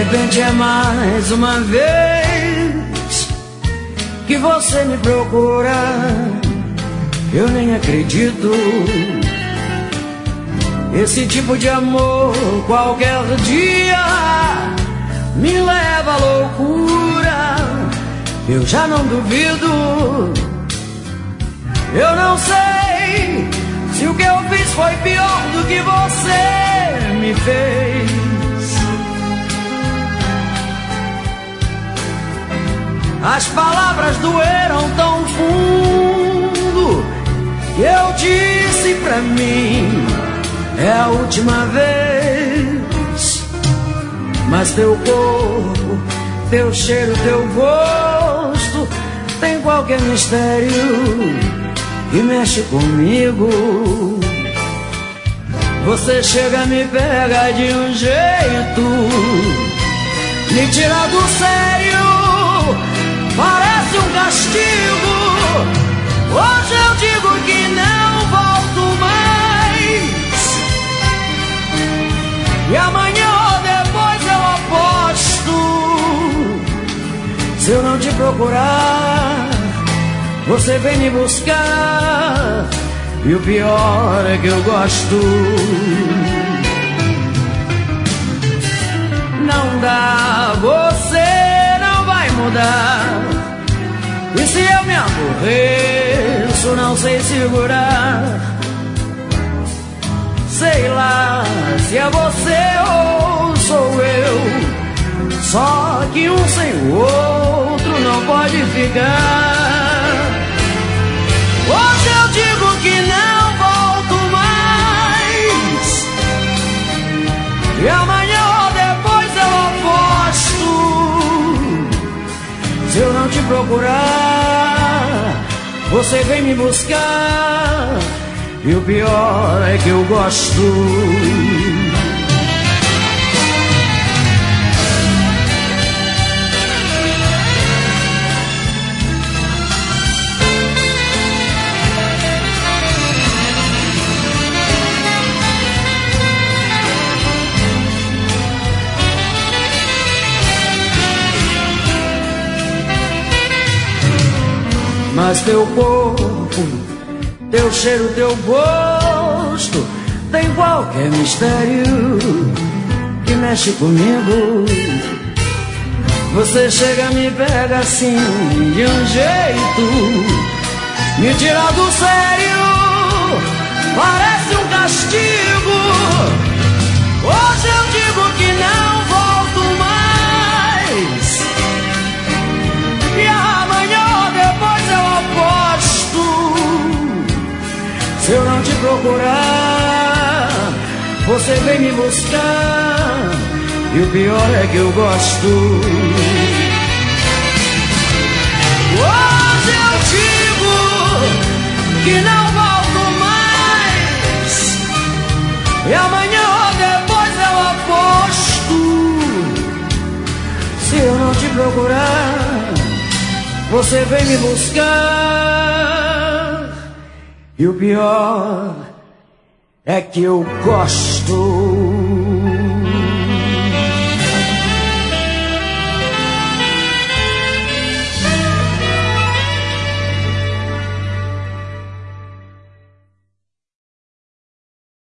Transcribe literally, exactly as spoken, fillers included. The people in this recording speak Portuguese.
repente é mais uma vez que você me procura. Eu nem acredito. Esse tipo de amor qualquer dia me leva à loucura. Eu já não duvido. Eu não sei se o que eu fiz foi pior do que você me fez. As palavras doeram tão fundo que eu disse pra mim: é a última vez. Mas teu corpo, teu cheiro, teu gosto tem qualquer mistério que mexe comigo. Você chega, me pega de um jeito, me tira do sério, parece um castigo. Hoje eu digo que não volto mais, e amanhã ou depois eu aposto. Se eu não te procurar, você vem me buscar, e o pior é que eu gosto. Não dá, você não vai mudar. E se eu me aborreço, não sei segurar. Sei lá se é você ou sou eu, só que um sem o outro não pode ficar. Hoje eu digo que não volto mais, e amanhã ou depois eu aposto. Se eu não te procurar, você vem me buscar, e o pior é que eu gosto. Mas teu corpo, teu cheiro, teu gosto tem qualquer mistério que mexe comigo. Você chega, me pega assim de um jeito, me tira do sério, parece um castigo. Hoje eu digo que não volto mais, e amanhã ou depois eu aposto. Se eu não te procurar, você vem me buscar, e o pior é que eu gosto. Hoje eu digo que não volto mais, e amanhã ou depois eu aposto. Se eu não te procurar, você vem me buscar, e o pior é que eu gosto.